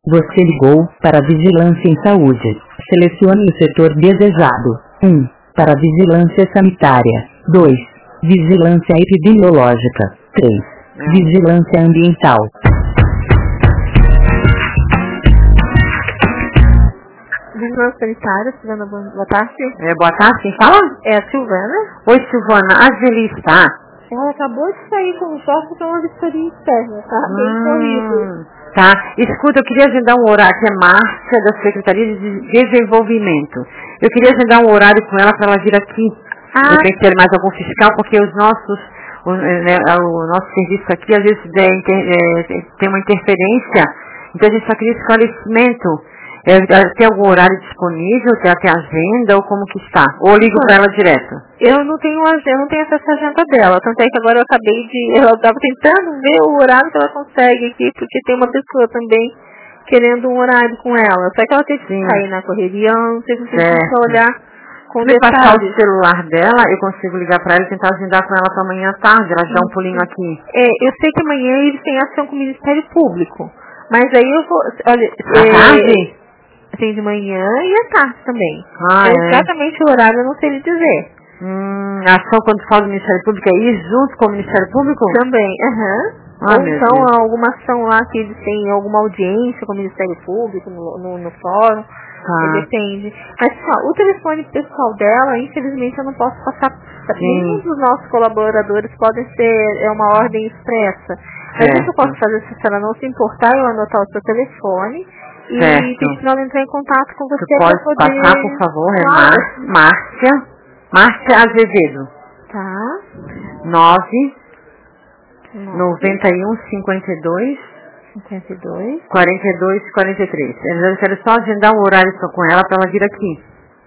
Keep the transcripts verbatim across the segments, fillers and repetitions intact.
Você ligou para a Vigilância em Saúde. Selecione o setor desejado. um. Para Vigilância Sanitária. dois. Vigilância Epidemiológica. três. Vigilância Ambiental. Vigilância Sanitária, Silvana, boa tarde. É, boa tarde, quem fala? É a Silvana. Oi, Silvana, a Geli está? Ela acabou de sair com o sócio para uma vistoria externa, tá? Bem corrido. Tá, escuta, eu queria agendar um horário, que é Márcia, da Secretaria de Desenvolvimento. Eu queria agendar um horário com ela para ela vir aqui. Ah. Eu tenho que ter mais algum fiscal, porque os nossos, o, né, o nosso serviço aqui, às vezes é, é, tem uma interferência, então a gente só queria esclarecimento. É, tem algum horário disponível? Tem até agenda ou como que está? Ou ligo para ela direto? Eu não tenho eu não tenho acesso à agenda dela, tanto é que agora eu acabei de, eu estava tentando ver o horário que ela consegue aqui, porque tem uma pessoa também querendo um horário com ela, só que ela tem que Sim. sair na correria, eu não sei se você precisa olhar com Se eu passar o detalhes. celular dela, eu consigo ligar para ela e tentar agendar com ela para amanhã à tarde, ela dá um pulinho aqui. É, eu sei que amanhã eles têm ação com o Ministério Público, mas aí eu vou, olha, À é, tarde? tem de manhã e à tarde também. Ah, é é? Exatamente o horário eu não sei lhe dizer. Hum, a ação quando fala do Ministério Público é ir junto com o Ministério Público? Também, aham. Ah, Ou meu então Deus. alguma ação lá que eles têm alguma audiência com o Ministério Público no, no, no fórum. Tá. Depende. Mas só, o telefone pessoal dela, infelizmente eu não posso passar. Nenhum dos nossos colaboradores podem ser, é uma ordem expressa. Mas o que eu posso fazer, se ela não se importar, eu anotar o seu telefone e Certo. pedir para ela entrar em contato com você. Você pode pra poder... passar, por favor, é Claro. Mar- Márcia, Márcia Azevedo, Tá. nove Nove, noventa e um cinquenta e dois cinquenta e dois. quarenta e dois quarenta e três. Eu quero só agendar um horário só com ela para ela vir aqui.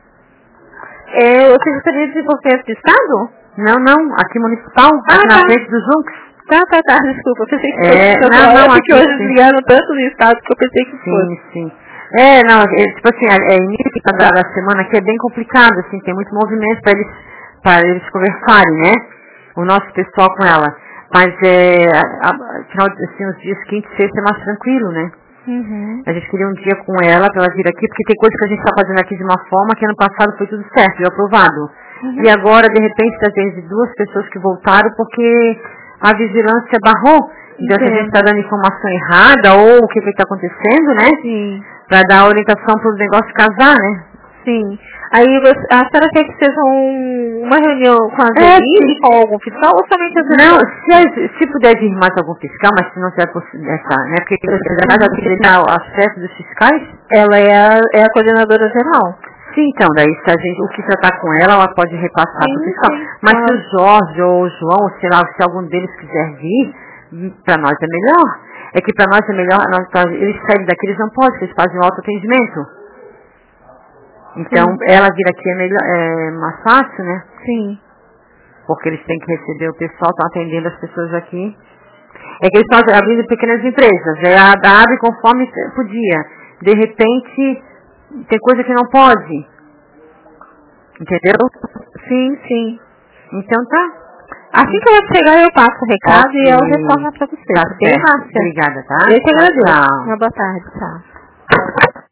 É o Secretaria de Desenvolvimento do Estado? Não, não, aqui municipal, Ah, aqui na tá. frente do Junks. Tá, tá, tá, desculpa, eu pensei que É, fosse não, não, porque aqui hoje sim. ligaram tanto no Estado que eu pensei que fosse. Sim, sim. É, não, é, tipo assim, é, início da, da semana aqui é bem complicado, assim, tem muito movimento para eles, para eles conversarem, né? O nosso pessoal com ela. Mas é, a, a, final, assim, os dias quinta e sexta é mais tranquilo, né? Uhum. A gente queria um dia com ela para ela vir aqui, porque tem coisa que a gente está fazendo aqui de uma forma que ano passado foi tudo certo, já aprovado. Uhum. E agora, de repente, às vezes duas pessoas que voltaram porque a vigilância barrou. Então, se a gente está dando informação errada ou o que está acontecendo, né? Sim. Para dar orientação para o negócio casar, né? Sim. Aí você, a senhora quer que seja um, uma reunião com a É, Denise, com algum fiscal ou somente as Não, pessoas? se, se puder vir mais algum fiscal, mas se não tiver possibilidade, né? Porque ela treinar a chefe dos fiscais. Ela é a, é a coordenadora geral. Sim, então, daí se a gente, o que tratar com ela, ela pode repassar Sim, para o fiscal. sim, Mas claro. se o Jorge ou o João, ou sei lá, se algum deles quiser vir, para nós é melhor. É que para nós é melhor, nós, eles saem daqui, eles não podem, porque eles fazem o autoatendimento. Então, Sim. ela vir aqui é, melhor, é mais fácil, né? Sim. Porque eles têm que receber o pessoal, estão atendendo as pessoas aqui. É que eles estão abrindo pequenas empresas, é, abre conforme podia. De repente, tem coisa que não pode. Entendeu? Sim, sim. Então tá. Assim que ela chegar, eu passo o recado Ok. e ela retorna para você. Tá Bem, certo. Márcia? Obrigada, tá? Eu que Tchau, agradeço. tchau. Uma boa tarde, tchau.